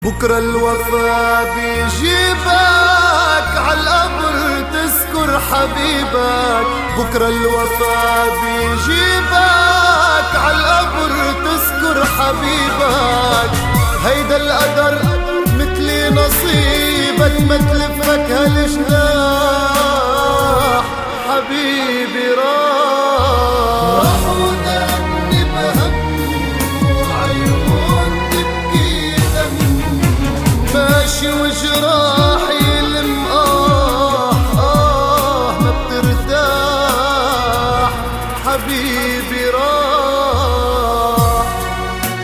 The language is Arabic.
بكرة الوفا بيجيبك عالقبر تذكر حبيبك. بكرة الوفا بيجيبك عالقبر تذكر حبيبك. هيدا القدر مثلي نصيبك ما تلفك هالجناح. حبيبي راح ودقني بهم وعيون تبكي دم. ماشي وجراح